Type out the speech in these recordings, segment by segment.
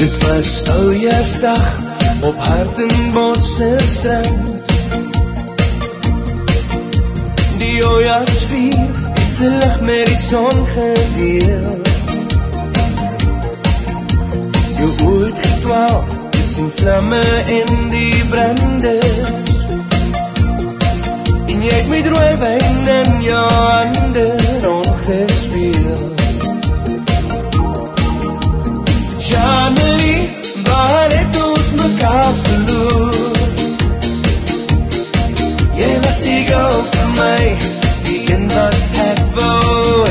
Dit was oudjaarsdag op Hartenbosse strand. Die oudjaarsvier het sy lig met die son gedeel. Jou oor het gedwaal tussen vlamme en die branders. En jy het met rooi wyn in jou hande rondgespeel. Jean-Marie, waar het ons mekaar verloor? Jy was die girl vir my, die een wat ek wou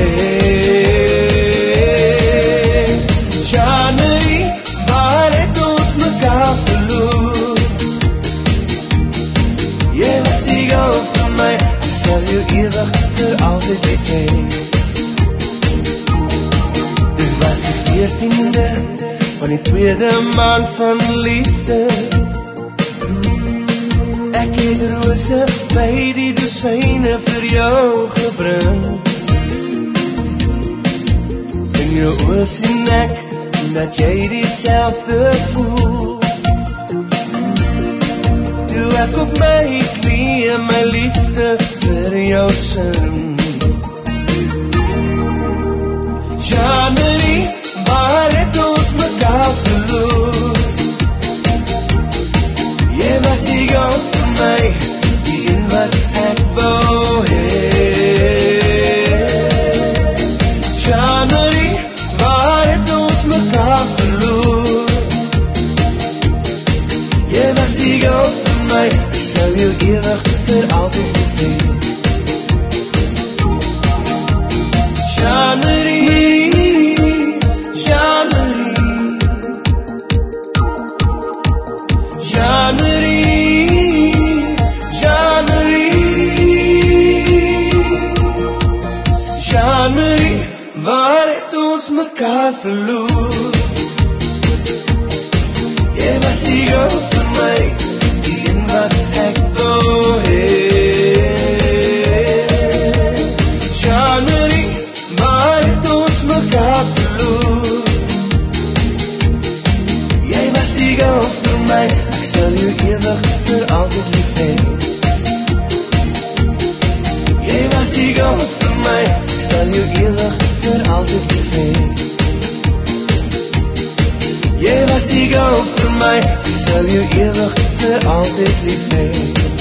hee. Jean-Marie, waar het ons mekaar verloor? Jy was die girl vir my, ek sal jou ewig vir altyd lief hee. Dit was die 14de van die tweede maand van liefde. Ek het rose by die dosyne vir jou gebring. In jou oor sien ek dat jy dieselfde voel. Toe ek op my knie my liefde vir jou sing. Jean-Marie, waar het ons mekaar verloor? Jy was die girl vir my, die een wat ek wou hee. Jean-Marie, waar het ons mekaar verloor? Jy was die girl vir my, ek sal jou ewig vir altyd lief hee. Jean-Marie, Jean-Marie, waar het ons mekaar verloor? Jy was die girl vir my, die een wat ek wou hee. Jean-Marie, waar het ons mekaar verloor? Jy was die girl vir my, ek sal jou ewig vir altyd lief hee. Jy was die girl vir my, ek sal jou ewig vir altyd lief hee. Jy was die girl vir my, ek sal jou ewig vir altyd lief hee.